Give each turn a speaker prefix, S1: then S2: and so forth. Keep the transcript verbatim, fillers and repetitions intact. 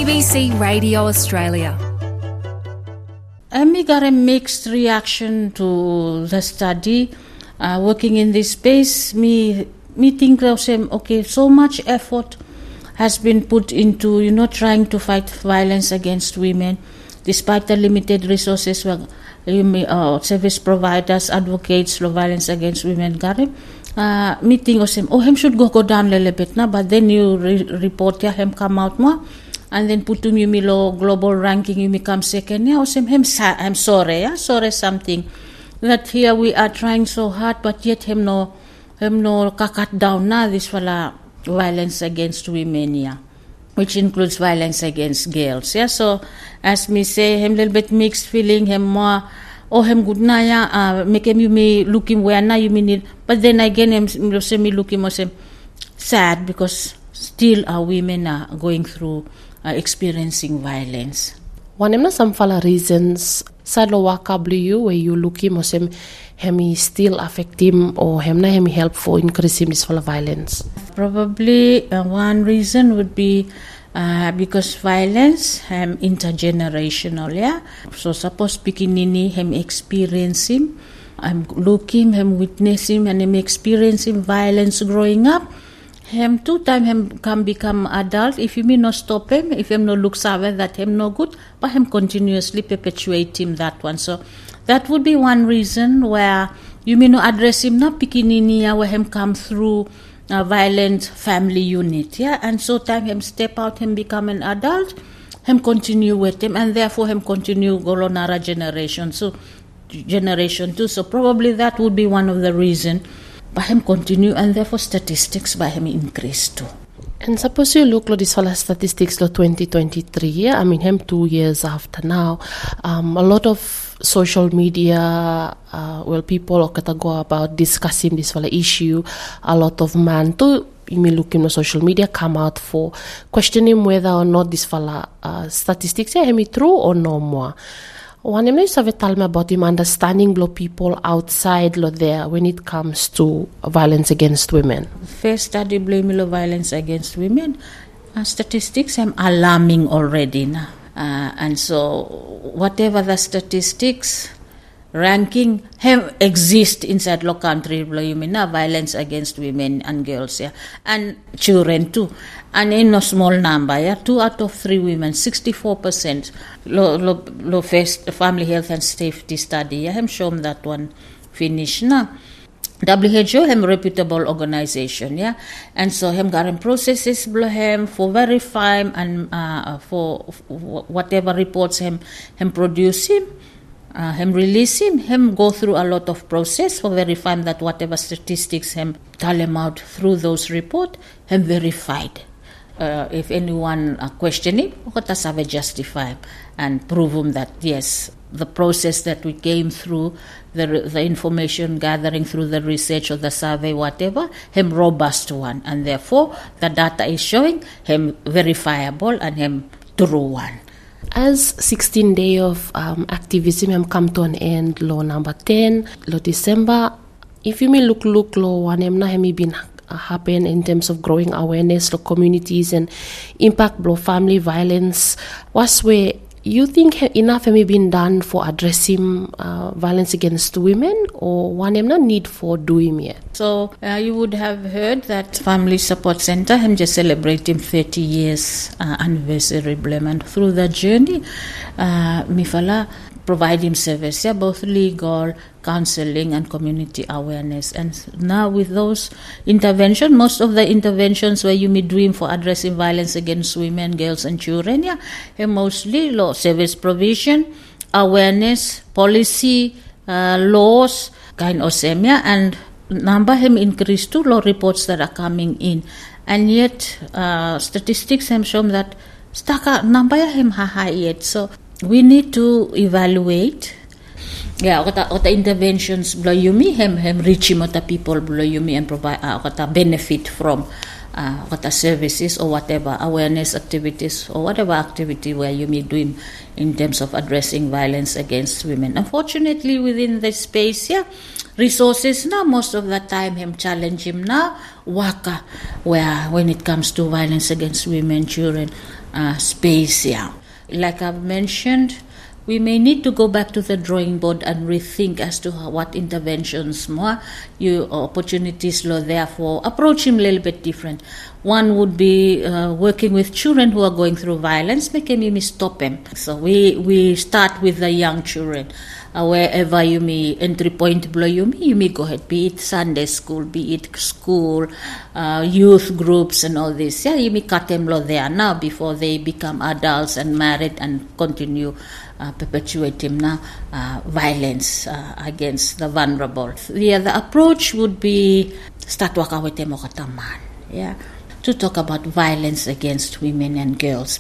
S1: B C Radio Australia.
S2: And we got a mixed reaction to the study. Uh, working in this space, me, me think of same, okay, so much effort has been put into, you know, trying to fight violence against women, despite the limited resources where uh, service providers, advocates for violence against women, got it. Uh, me think of same, oh, him should go go down a little bit now, but then you re- report yeah, him come out more. And then put him in low global ranking, you become second. Yeah, him, him, I'm sorry, yeah, sorry something. That here we are trying so hard, but yet him no, him no kakat down na this wala violence against women, yeah, which includes violence against girls, yeah. So as me say, him little bit mixed feeling, him more, oh him good na yeah, uh, make him you me looking where na you mean it, but then again him say me looking more sad because still our women are going through. Uh, experiencing violence.
S3: One of some fala reasons sadlo wakablu where you look him or some hemi still affect him or him na hemi help for increasing this fala violence.
S2: Probably uh, one reason would be uh, because violence him intergenerational, yeah. So suppose pikinini him experience him, I'm looking him witness him and him experiencing violence growing up. Him two time him can become adult if you mean not stop him, if him no look savvy that him no good, but him continuously perpetuate him that one. So that would be one reason where you mean no address him not pikinini where him come through a violent family unit, yeah, and so time him step out, him become an adult, him continue with him, and therefore him continue go on another generation, so generation two. So probably that would be one of the reason. By him continue and therefore statistics by him increase too.
S3: And suppose you look at this whole statistics lo twenty twenty-three, yeah, I mean him two years after now, um, a lot of social media, uh, well people are go about discussing this whole issue. A lot of man too, you may look in the social media come out for questioning whether or not this fella uh, statistics yeah, him true or no more. One of you have told me about him understanding blow people outside lo there when it comes to violence against women.
S2: First study blame lo violence against women. Uh, statistics am alarming already now. Uh, and so whatever the statistics ranking have exist inside lo country blow you mean na violence against women and girls, yeah, and children too. And in no small number, yeah, two out of three women, sixty-four percent, lo, lo, lo first family health and safety study, yeah, hem shown that one finish na. W H O hem reputable organization, yeah, and so hem got processes blow hem for verify and uh, for, for whatever reports hem hem produce him. Uh, him release him, him go through a lot of process for verifying that whatever statistics him tell him out through those report, him verified. Uh, if anyone uh, question him, what does have justify and prove him that yes, the process that we came through, the the information gathering through the research or the survey, whatever, him robust one, and therefore the data is showing him verifiable and him true one.
S3: As sixteen day of um, activism have come to an end, law number ten, law December, if you may look, look, law one, have not been uh, happen in terms of growing awareness of communities and impact blow family violence, what's where you think enough have been done for addressing uh, violence against women, or one have not need for doing yet?
S2: So uh, you would have heard that Family Support Center I'm just celebrating thirty years uh, anniversary blame, and through that journey, uh, Mifala provide him service, yeah, both legal, counseling and community awareness. And now with those interventions, most of the interventions where you may doing for addressing violence against women, girls and children, yeah, mostly law, service provision, awareness, policy, uh, laws, kind of same, yeah, and number him increased to law reports that are coming in. And yet uh, statistics have shown that staka number him high yet. So we need to evaluate, yeah, what the interventions blow you me, hem hem reach him the people blow you me and provide uh, what benefit from uh, what are services or whatever awareness activities or whatever activity where you may do in, in terms of addressing violence against women. Unfortunately, within the space, yeah, resources now most of the time him challenge him now waka where when it comes to violence against women, children, uh, space, yeah. Like I've mentioned, we may need to go back to the drawing board and rethink as to how, what interventions more you opportunities law therefore approach him a little bit different. One would be uh, working with children who are going through violence, making me stop them. So we we start with the young children. Uh, wherever you may entry point below you may, you may go ahead, be it Sunday school, be it school, uh, youth groups and all this. Yeah, you may cut them low there now before they become adults and married and continue uh, perpetuating now uh, violence uh, against the vulnerable. Yeah, the approach would be start working with them, yeah, to talk about violence against women and girls.